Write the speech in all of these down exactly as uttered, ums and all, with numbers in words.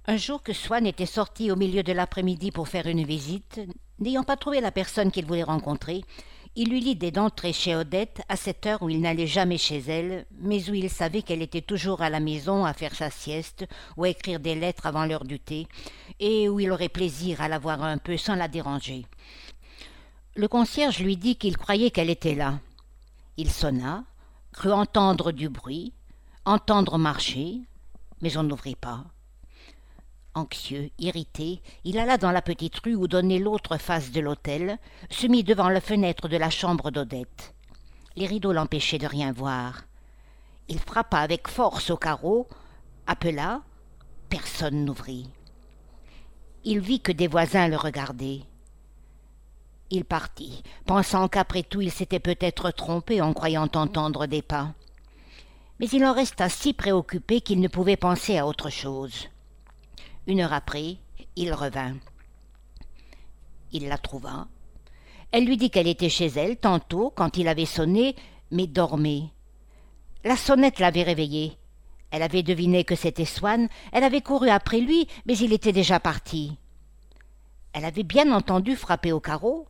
Un jour que Swann était sorti au milieu de l'après-midi pour faire une visite, n'ayant pas trouvé la personne qu'il voulait rencontrer, il eut l'idée d'entrer chez Odette à cette heure où il n'allait jamais chez elle, mais où il savait qu'elle était toujours à la maison à faire sa sieste ou à écrire des lettres avant l'heure du thé, et où il aurait plaisir à la voir un peu sans la déranger. Le concierge lui dit qu'il croyait qu'elle était là. Il sonna, crut entendre du bruit, entendre marcher, mais on n'ouvrit pas. Anxieux, irrité, il alla dans la petite rue où donnait l'autre face de l'hôtel, se mit devant la fenêtre de la chambre d'Odette. Les rideaux l'empêchaient de rien voir. Il frappa avec force au carreau, appela, personne n'ouvrit. Il vit que des voisins le regardaient. Il partit, pensant qu'après tout il s'était peut-être trompé en croyant entendre des pas. Mais il en resta si préoccupé qu'il ne pouvait penser à autre chose. Une heure après, il revint. Il la trouva. Elle lui dit qu'elle était chez elle tantôt quand il avait sonné, mais dormait. La sonnette l'avait réveillée. Elle avait deviné que c'était Swann, elle avait couru après lui, mais il était déjà parti. Elle avait bien entendu frapper au carreau.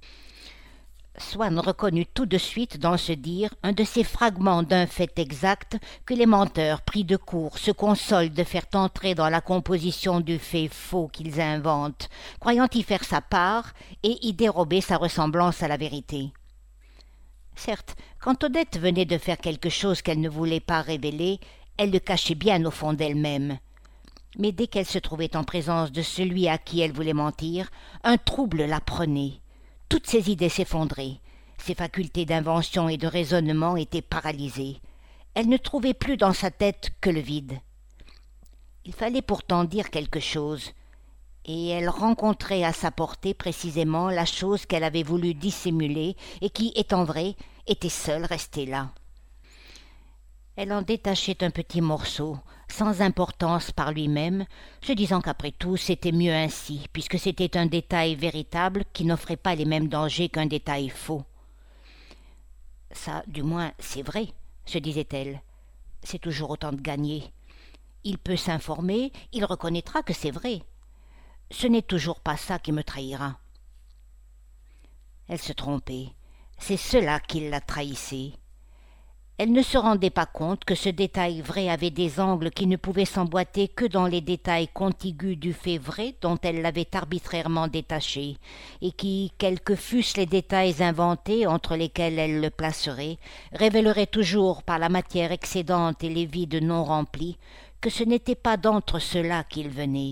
Swann reconnut tout de suite dans ce dire un de ces fragments d'un fait exact que les menteurs pris de court se consolent de faire entrer dans la composition du fait faux qu'ils inventent, croyant y faire sa part et y dérober sa ressemblance à la vérité. Certes, quand Odette venait de faire quelque chose qu'elle ne voulait pas révéler, elle le cachait bien au fond d'elle-même. Mais dès qu'elle se trouvait en présence de celui à qui elle voulait mentir, un trouble la prenait. Toutes ses idées s'effondraient, ses facultés d'invention et de raisonnement étaient paralysées. Elle ne trouvait plus dans sa tête que le vide. Il fallait pourtant dire quelque chose, et elle rencontrait à sa portée précisément la chose qu'elle avait voulu dissimuler et qui, étant vraie, était seule restée là. Elle en détachait un petit morceau, sans importance par lui-même, se disant qu'après tout c'était mieux ainsi, puisque c'était un détail véritable qui n'offrait pas les mêmes dangers qu'un détail faux. Ça, du moins, c'est vrai, se disait-elle. C'est toujours autant de gagné. Il peut s'informer, il reconnaîtra que c'est vrai. Ce n'est toujours pas ça qui me trahira. Elle se trompait. C'est cela qui la trahissait. Elle ne se rendait pas compte que ce détail vrai avait des angles qui ne pouvaient s'emboîter que dans les détails contigus du fait vrai dont elle l'avait arbitrairement détaché, et qui, quels que fussent les détails inventés entre lesquels elle le placerait, révéleraient toujours par la matière excédente et les vides non remplis que ce n'était pas d'entre ceux-là qu'il venait.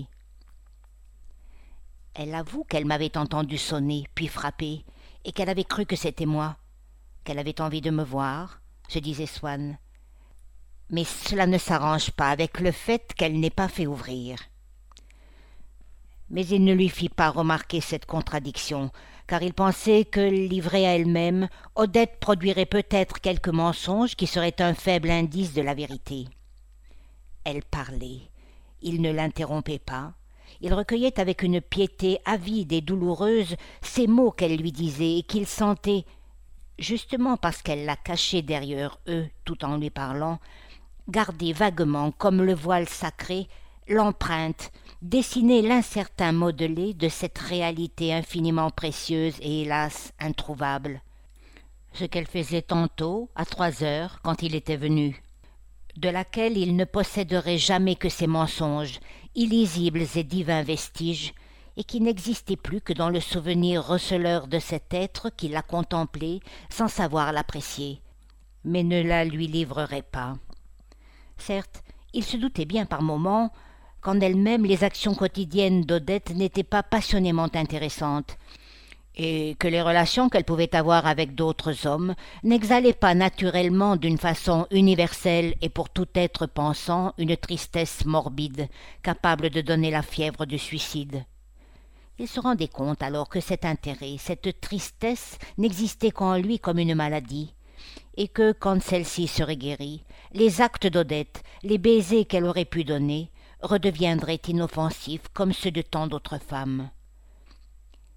Elle avoue qu'elle m'avait entendu sonner, puis frapper, et qu'elle avait cru que c'était moi, qu'elle avait envie de me voir, se disait Swann. Mais cela ne s'arrange pas avec le fait qu'elle n'ait pas fait ouvrir. Mais il ne lui fit pas remarquer cette contradiction, car il pensait que, livrée à elle-même, Odette produirait peut-être quelque mensonge qui serait un faible indice de la vérité. Elle parlait. Il ne l'interrompait pas. Il recueillait avec une piété avide et douloureuse ces mots qu'elle lui disait et qu'il sentait, justement parce qu'elle la cachait derrière eux tout en lui parlant, garder vaguement comme le voile sacré l'empreinte, dessiner l'incertain modelé de cette réalité infiniment précieuse et hélas introuvable. Ce qu'elle faisait tantôt, à trois heures, quand il était venu, de laquelle il ne posséderait jamais que ces mensonges, illisibles et divins vestiges, et qui n'existait plus que dans le souvenir receleur de cet être qui la contemplait sans savoir l'apprécier, mais ne la lui livrerait pas. Certes, il se doutait bien par moments qu'en elle-même les actions quotidiennes d'Odette n'étaient pas passionnément intéressantes, et que les relations qu'elle pouvait avoir avec d'autres hommes n'exhalaient pas naturellement d'une façon universelle et pour tout être pensant une tristesse morbide, capable de donner la fièvre du suicide. Il se rendait compte alors que cet intérêt, cette tristesse n'existait qu'en lui comme une maladie, et que, quand celle-ci serait guérie, les actes d'Odette, les baisers qu'elle aurait pu donner, redeviendraient inoffensifs comme ceux de tant d'autres femmes.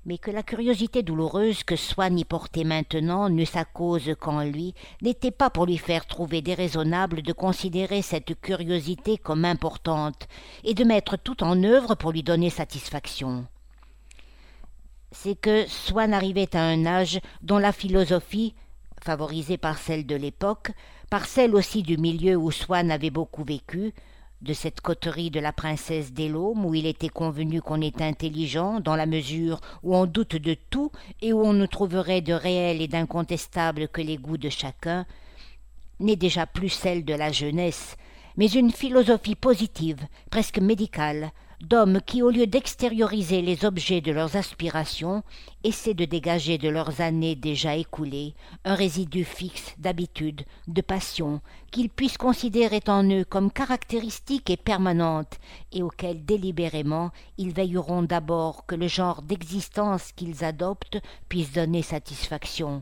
mais que la curiosité douloureuse que Swann y portait maintenant n'eût sa cause qu'en lui, n'était pas pour lui faire trouver déraisonnable de considérer cette curiosité comme importante, et de mettre tout en œuvre pour lui donner satisfaction. C'est que Swann arrivait à un âge dont la philosophie, favorisée par celle de l'époque, par celle aussi du milieu où Swann avait beaucoup vécu, de cette coterie de la princesse des Laumes où il était convenu qu'on est intelligent dans la mesure où on doute de tout et où on ne trouverait de réel et d'incontestable que les goûts de chacun, n'est déjà plus celle de la jeunesse, mais une philosophie positive, presque médicale, d'hommes qui, au lieu d'extérioriser les objets de leurs aspirations, essaient de dégager de leurs années déjà écoulées un résidu fixe d'habitude, de passion, qu'ils puissent considérer en eux comme caractéristique et permanente, et auxquelles délibérément ils veilleront d'abord que le genre d'existence qu'ils adoptent puisse donner satisfaction.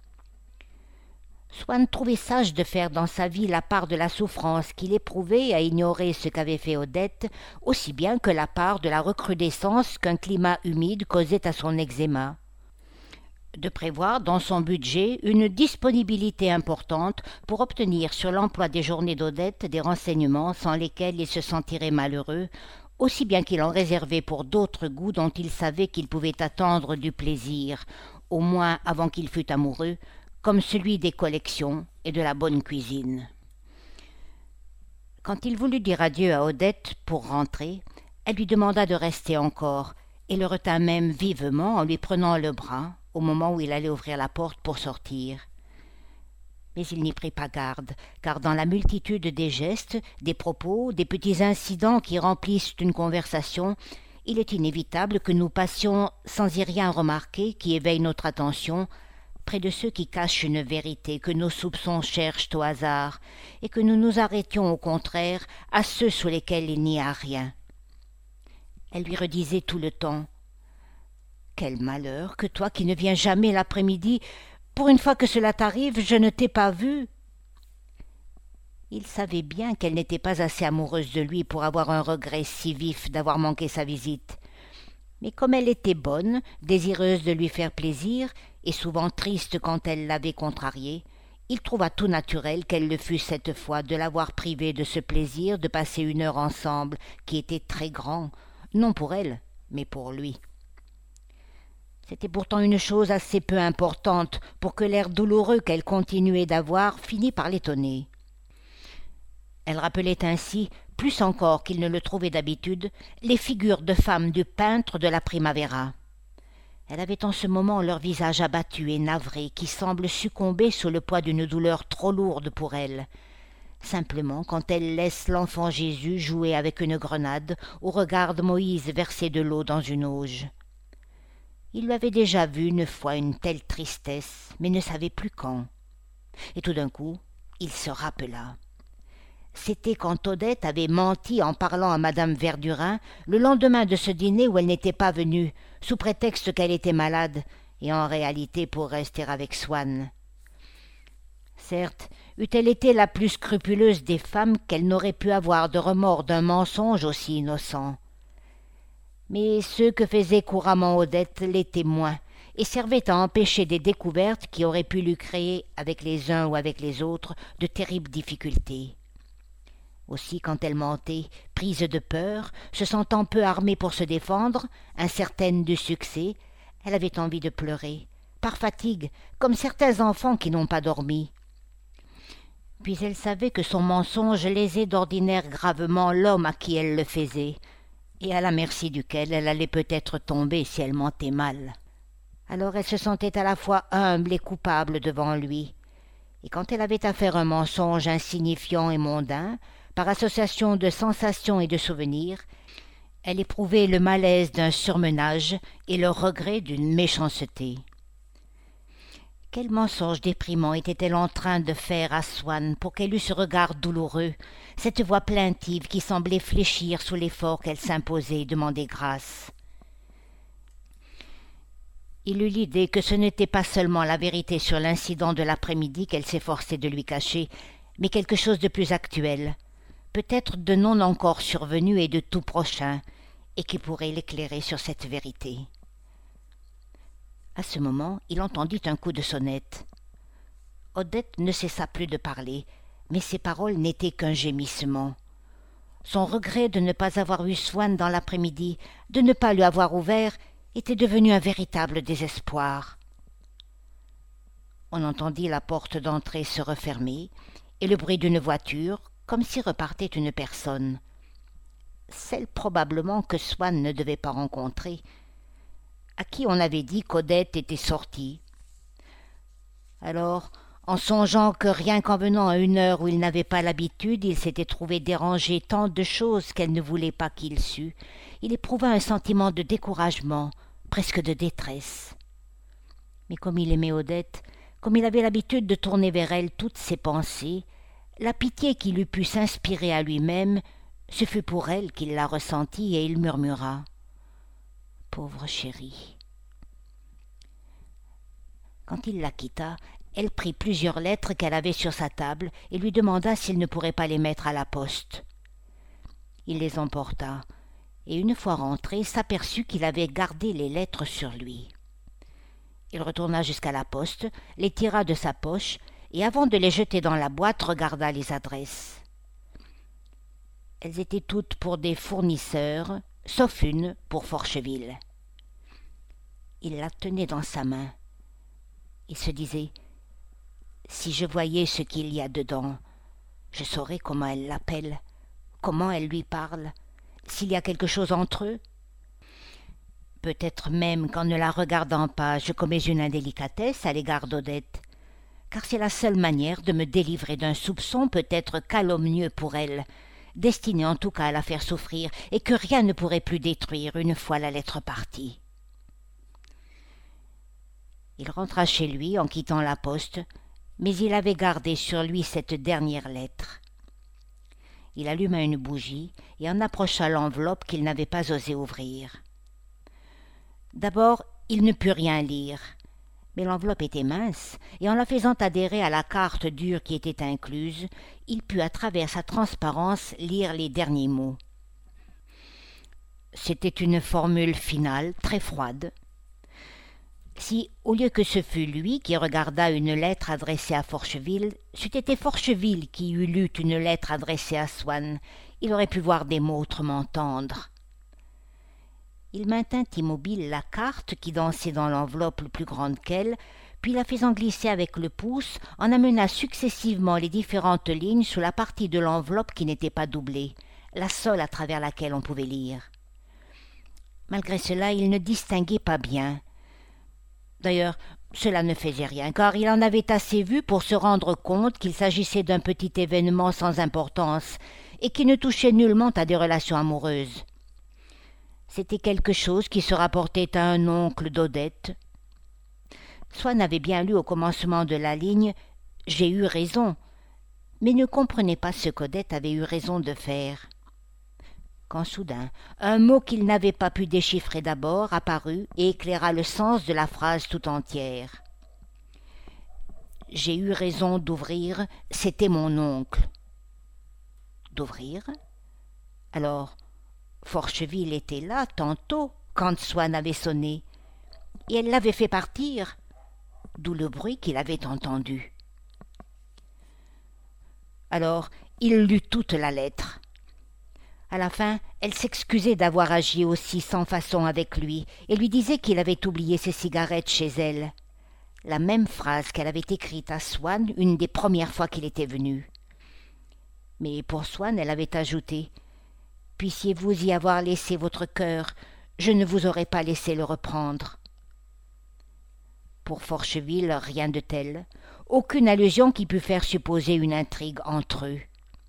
Swann trouvait sage de faire dans sa vie la part de la souffrance qu'il éprouvait à ignorer ce qu'avait fait Odette, aussi bien que la part de la recrudescence qu'un climat humide causait à son eczéma. De prévoir dans son budget une disponibilité importante pour obtenir sur l'emploi des journées d'Odette des renseignements sans lesquels il se sentirait malheureux, aussi bien qu'il en réservait pour d'autres goûts dont il savait qu'il pouvait attendre du plaisir, au moins avant qu'il fût amoureux, comme celui des collections et de la bonne cuisine. Quand il voulut dire adieu à Odette pour rentrer, elle lui demanda de rester encore, et le retint même vivement en lui prenant le bras au moment où il allait ouvrir la porte pour sortir. Mais il n'y prit pas garde, car dans la multitude des gestes, des propos, des petits incidents qui remplissent une conversation, il est inévitable que nous passions sans y rien remarquer qui éveille notre attention, près de ceux qui cachent une vérité que nos soupçons cherchent au hasard, et que nous nous arrêtions au contraire à ceux sous lesquels il n'y a rien. Elle lui redisait tout le temps « Quel malheur que toi qui ne viens jamais l'après-midi, pour une fois que cela t'arrive, je ne t'ai pas vu !» Il savait bien qu'elle n'était pas assez amoureuse de lui pour avoir un regret si vif d'avoir manqué sa visite. Mais comme elle était bonne, désireuse de lui faire plaisir, et souvent triste quand elle l'avait contrarié, il trouva tout naturel qu'elle le fût cette fois de l'avoir privé de ce plaisir de passer une heure ensemble qui était très grand, non pour elle, mais pour lui. C'était pourtant une chose assez peu importante pour que l'air douloureux qu'elle continuait d'avoir finît par l'étonner. Elle rappelait ainsi, plus encore qu'il ne le trouvait d'habitude, les figures de femmes du peintre de la Primavera. Elle avait en ce moment leur visage abattu et navré qui semble succomber sous le poids d'une douleur trop lourde pour elle, simplement quand elle laisse l'enfant Jésus jouer avec une grenade ou regarde Moïse verser de l'eau dans une auge. Il lui avait déjà vu une fois une telle tristesse, mais ne savait plus quand. Et tout d'un coup, il se rappela. C'était quand Odette avait menti en parlant à madame Verdurin le lendemain de ce dîner où elle n'était pas venue, sous prétexte qu'elle était malade, et en réalité pour rester avec Swann. Certes, eût-elle été la plus scrupuleuse des femmes qu'elle n'aurait pu avoir de remords d'un mensonge aussi innocent. Mais ceux que faisait couramment Odette l'étaient moins, et servaient à empêcher des découvertes qui auraient pu lui créer, avec les uns ou avec les autres, de terribles difficultés. Aussi, quand elle mentait, prise de peur, se sentant peu armée pour se défendre, incertaine du succès, elle avait envie de pleurer, par fatigue, comme certains enfants qui n'ont pas dormi. Puis elle savait que son mensonge lésait d'ordinaire gravement l'homme à qui elle le faisait, et à la merci duquel elle allait peut-être tomber si elle mentait mal. Alors elle se sentait à la fois humble et coupable devant lui, et quand elle avait à faire un mensonge insignifiant et mondain, par association de sensations et de souvenirs, elle éprouvait le malaise d'un surmenage et le regret d'une méchanceté. Quel mensonge déprimant était-elle en train de faire à Swann pour qu'elle eût ce regard douloureux, cette voix plaintive qui semblait fléchir sous l'effort qu'elle s'imposait et demandait grâce. Il eut l'idée que ce n'était pas seulement la vérité sur l'incident de l'après-midi qu'elle s'efforçait de lui cacher, mais quelque chose de plus actuel, peut-être de non encore survenu et de tout prochain, et qui pourrait l'éclairer sur cette vérité. À ce moment, il entendit un coup de sonnette. Odette ne cessa plus de parler, mais ses paroles n'étaient qu'un gémissement. Son regret de ne pas avoir eu Swann dans l'après-midi, de ne pas lui avoir ouvert, était devenu un véritable désespoir. On entendit la porte d'entrée se refermer et le bruit d'une voiture, comme si repartait une personne. Celle probablement que Swann ne devait pas rencontrer, à qui on avait dit qu'Odette était sortie. Alors, en songeant que rien qu'en venant à une heure où il n'avait pas l'habitude, il s'était trouvé déranger tant de choses qu'elle ne voulait pas qu'il sût, il éprouva un sentiment de découragement, presque de détresse. Mais comme il aimait Odette, comme il avait l'habitude de tourner vers elle toutes ses pensées, la pitié qu'il eût pu s'inspirer à lui-même, ce fut pour elle qu'il la ressentit et il murmura « Pauvre chérie !» Quand il la quitta, elle prit plusieurs lettres qu'elle avait sur sa table et lui demanda s'il ne pourrait pas les mettre à la poste. Il les emporta, et une fois rentré, s'aperçut qu'il avait gardé les lettres sur lui. Il retourna jusqu'à la poste, les tira de sa poche, et avant de les jeter dans la boîte, regarda les adresses. Elles étaient toutes pour des fournisseurs, sauf une pour Forcheville. Il la tenait dans sa main. Il se disait « Si je voyais ce qu'il y a dedans, je saurais comment elle l'appelle, comment elle lui parle, s'il y a quelque chose entre eux. Peut-être même qu'en ne la regardant pas, je commets une indélicatesse à l'égard d'Odette, car c'est la seule manière de me délivrer d'un soupçon peut-être calomnieux pour elle, destiné en tout cas à la faire souffrir, et que rien ne pourrait plus détruire une fois la lettre partie. » Il rentra chez lui en quittant la poste, mais il avait gardé sur lui cette dernière lettre. Il alluma une bougie et en approcha l'enveloppe qu'il n'avait pas osé ouvrir. D'abord, il ne put rien lire, mais l'enveloppe était mince, et en la faisant adhérer à la carte dure qui était incluse, il put à travers sa transparence lire les derniers mots. C'était une formule finale très froide. Si, au lieu que ce fût lui qui regarda une lettre adressée à Forcheville, c'eût été Forcheville qui eût lu une lettre adressée à Swann, il aurait pu voir des mots autrement tendres. Il maintint immobile la carte qui dansait dans l'enveloppe plus grande qu'elle, puis la faisant glisser avec le pouce, en amena successivement les différentes lignes sous la partie de l'enveloppe qui n'était pas doublée, la seule à travers laquelle on pouvait lire. Malgré cela, il ne distinguait pas bien. D'ailleurs, cela ne faisait rien, car il en avait assez vu pour se rendre compte qu'il s'agissait d'un petit événement sans importance et qui ne touchait nullement à des relations amoureuses. C'était quelque chose qui se rapportait à un oncle d'Odette. Swann avait bien lu au commencement de la ligne « J'ai eu raison », mais ne comprenait pas ce qu'Odette avait eu raison de faire. Quand soudain, un mot qu'il n'avait pas pu déchiffrer d'abord apparut et éclaira le sens de la phrase tout entière. J'ai eu raison d'ouvrir, c'était mon oncle. D'ouvrir? Alors, Forcheville était là tantôt, quand Swann avait sonné, et elle l'avait fait partir, d'où le bruit qu'il avait entendu. Alors, il lut toute la lettre. À la fin, elle s'excusait d'avoir agi aussi sans façon avec lui et lui disait qu'il avait oublié ses cigarettes chez elle. La même phrase qu'elle avait écrite à Swann une des premières fois qu'il était venu. Mais pour Swann, elle avait ajouté « Puissiez-vous y avoir laissé votre cœur, je ne vous aurais pas laissé le reprendre. » Pour Forcheville, rien de tel, aucune allusion qui pût faire supposer une intrigue entre eux.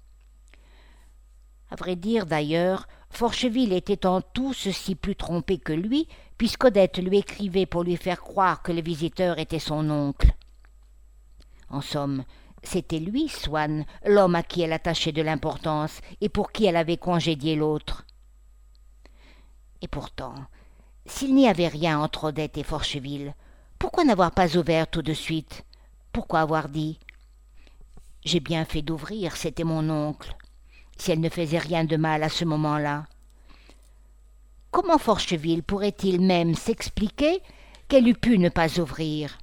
À vrai dire, d'ailleurs, Forcheville était en tout ceci plus trompé que lui, puisqu'Odette lui écrivait pour lui faire croire que le visiteur était son oncle. En somme, c'était lui, Swann, l'homme à qui elle attachait de l'importance et pour qui elle avait congédié l'autre. Et pourtant, s'il n'y avait rien entre Odette et Forcheville, pourquoi n'avoir pas ouvert tout de suite? Pourquoi avoir dit « J'ai bien fait d'ouvrir, c'était mon oncle », si elle ne faisait rien de mal à ce moment-là? Comment Forcheville pourrait-il même s'expliquer qu'elle eût pu ne pas ouvrir.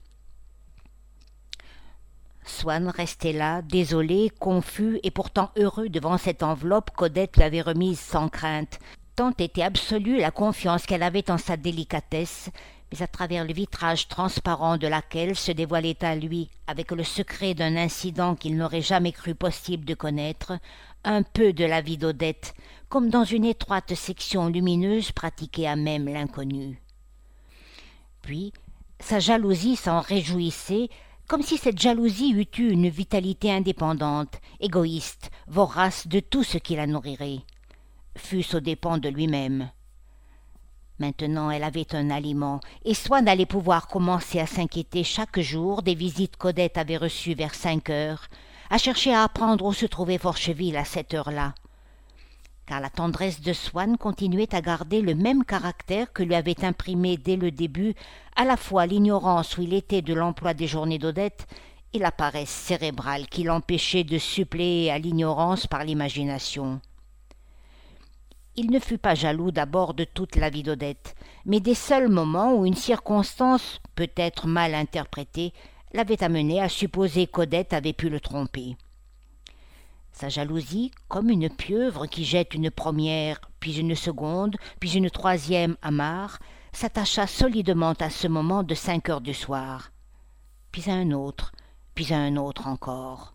Swann restait là, désolé, confus et pourtant heureux devant cette enveloppe qu'Odette lui avait remise sans crainte. Tant était absolue la confiance qu'elle avait en sa délicatesse, mais à travers le vitrage transparent de laquelle se dévoilait à lui, avec le secret d'un incident qu'il n'aurait jamais cru possible de connaître, un peu de la vie d'Odette, comme dans une étroite section lumineuse pratiquée à même l'inconnu. Puis, sa jalousie s'en réjouissait, comme si cette jalousie eût eu une vitalité indépendante, égoïste, vorace de tout ce qui la nourrirait, fût-ce aux dépens de lui-même. Maintenant elle avait un aliment, et Swann allait pouvoir commencer à s'inquiéter chaque jour des visites qu'Odette avait reçues vers cinq heures, à chercher à apprendre où se trouvait Forcheville à cette heure-là. Car la tendresse de Swann continuait à garder le même caractère que lui avait imprimé dès le début à la fois l'ignorance où il était de l'emploi des journées d'Odette et la paresse cérébrale qui l'empêchait de suppléer à l'ignorance par l'imagination. Il ne fut pas jaloux d'abord de toute la vie d'Odette, mais des seuls moments où une circonstance, peut-être mal interprétée, l'avait amené à supposer qu'Odette avait pu le tromper. Sa jalousie, comme une pieuvre qui jette une première, puis une seconde, puis une troisième amarre, s'attacha solidement à ce moment de cinq heures du soir, puis à un autre, puis à un autre encore.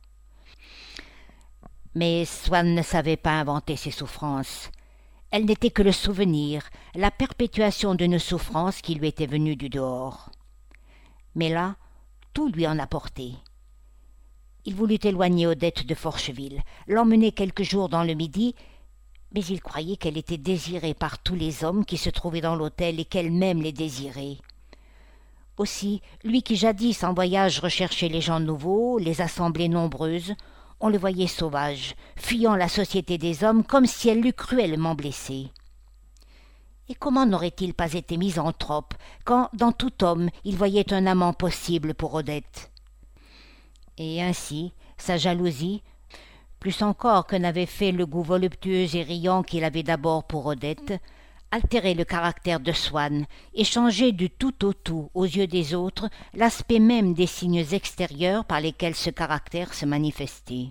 Mais Swann ne savait pas inventer ses souffrances. Elles n'étaient que le souvenir, la perpétuation d'une souffrance qui lui était venue du dehors. Mais là, tout lui en apportait. Il voulut éloigner Odette de Forcheville, l'emmener quelques jours dans le Midi, mais il croyait qu'elle était désirée par tous les hommes qui se trouvaient dans l'hôtel et qu'elle-même les désirait. Aussi, lui qui jadis en voyage recherchait les gens nouveaux, les assemblées nombreuses, on le voyait sauvage, fuyant la société des hommes comme si elle l'eût cruellement blessé. Et comment n'aurait-il pas été misanthrope quand, dans tout homme, il voyait un amant possible pour Odette ? Et ainsi, sa jalousie, plus encore que n'avait fait le goût voluptueux et riant qu'il avait d'abord pour Odette, altérait le caractère de Swann et changeait du tout au tout, aux yeux des autres, l'aspect même des signes extérieurs par lesquels ce caractère se manifestait.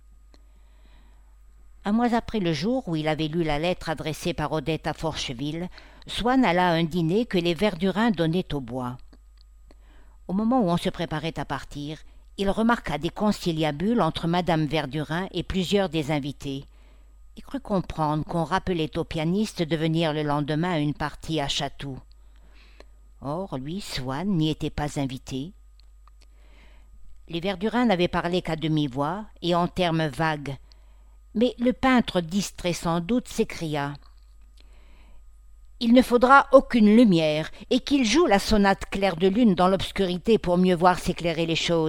Un mois après le jour où il avait lu la lettre adressée par Odette à Forcheville, Swann alla à un dîner que les Verdurins donnaient au bois. Au moment où on se préparait à partir, il remarqua des conciliabules entre madame Verdurin et plusieurs des invités, et crut comprendre qu'on rappelait au pianiste de venir le lendemain à une partie à Chatou. Or, lui, Swann, n'y était pas invité. Les Verdurins n'avaient parlé qu'à demi-voix et en termes vagues, mais le peintre, distrait sans doute, s'écria « Il ne faudra aucune lumière, et qu'il joue la sonate claire de lune dans l'obscurité pour mieux voir s'éclairer les choses. »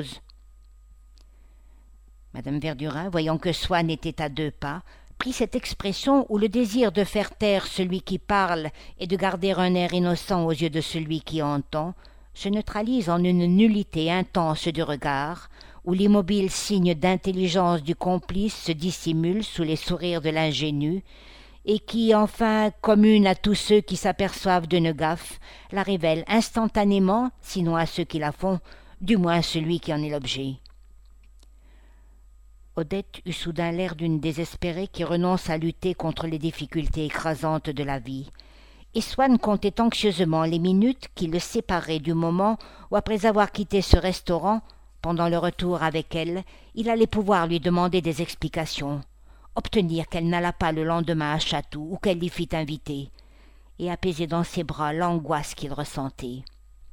Madame Verdurin, voyant que Swann était à deux pas, prit cette expression où le désir de faire taire celui qui parle et de garder un air innocent aux yeux de celui qui entend se neutralise en une nullité intense du regard, où l'immobile signe d'intelligence du complice se dissimule sous les sourires de l'ingénu, et qui, enfin, commune à tous ceux qui s'aperçoivent d'une gaffe, la révèle instantanément, sinon à ceux qui la font, du moins à celui qui en est l'objet. Odette eut soudain l'air d'une désespérée qui renonce à lutter contre les difficultés écrasantes de la vie, et Swann comptait anxieusement les minutes qui le séparaient du moment où, après avoir quitté ce restaurant, pendant le retour avec elle, il allait pouvoir lui demander des explications, obtenir qu'elle n'allât pas le lendemain à Chatou ou qu'elle l'y fît inviter, et apaiser dans ses bras l'angoisse qu'il ressentait.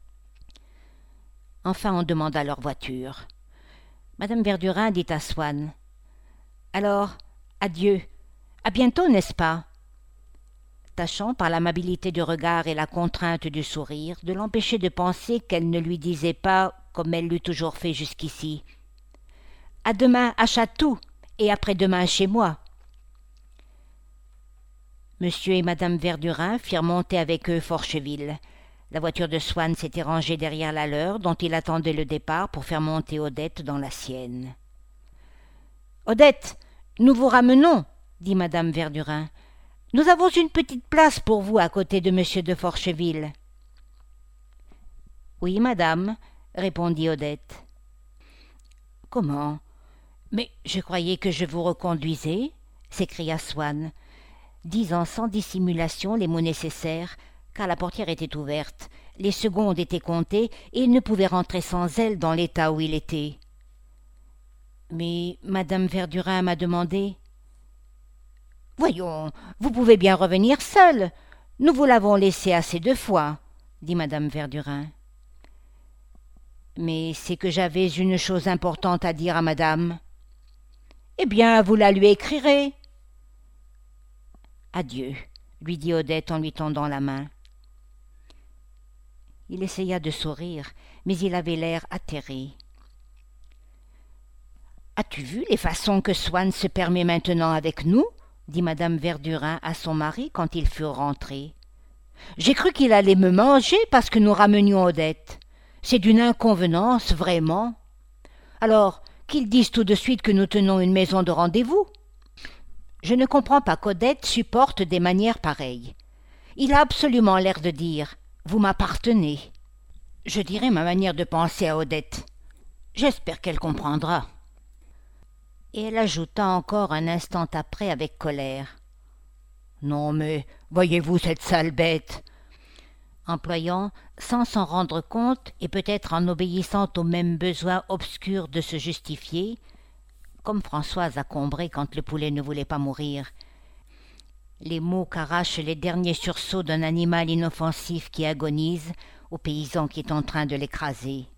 Enfin on demanda leur voiture. Madame Verdurin dit à Swann « Alors, adieu, à bientôt, n'est-ce pas ?» tâchant par l'amabilité du regard et la contrainte du sourire de l'empêcher de penser qu'elle ne lui disait pas, comme elle l'eût toujours fait jusqu'ici, « À demain à Chatou et après-demain chez moi. » Monsieur et madame Verdurin firent monter avec eux Forcheville. La voiture de Swann s'était rangée derrière la leur, dont il attendait le départ pour faire monter Odette dans la sienne. « Odette, nous vous ramenons, » dit madame Verdurin. « Nous avons une petite place pour vous à côté de monsieur de Forcheville. » Oui, madame, répondit Odette. Comment? Mais je croyais que je vous reconduisais, s'écria Swann, disant sans dissimulation les mots nécessaires, car la portière était ouverte, les secondes étaient comptées, et il ne pouvait rentrer sans elle dans l'état où il était. Mais madame Verdurin m'a demandé. Voyons, vous pouvez bien revenir seule. Nous vous l'avons laissé assez de fois, dit madame Verdurin. Mais c'est que j'avais une chose importante à dire à madame. Eh bien, vous la lui écrirez. Adieu, lui dit Odette en lui tendant la main. Il essaya de sourire, mais il avait l'air atterré. As-tu vu les façons que Swann se permet maintenant avec nous? Dit madame Verdurin à son mari quand ils furent rentrés. J'ai cru qu'il allait me manger parce que nous ramenions Odette. C'est d'une inconvenance, vraiment. Alors, qu'ils disent tout de suite que nous tenons une maison de rendez-vous. Je ne comprends pas qu'Odette supporte des manières pareilles. Il a absolument l'air de dire « Vous m'appartenez ». Je dirai ma manière de penser à Odette. J'espère qu'elle comprendra. Et elle ajouta encore un instant après avec colère. « Non mais, voyez-vous cette sale bête !» employant, sans s'en rendre compte et peut-être en obéissant au même besoin obscur de se justifier, comme Françoise à Combray quand le poulet ne voulait pas mourir, les mots qu'arrachent les derniers sursauts d'un animal inoffensif qui agonise au paysan qui est en train de l'écraser.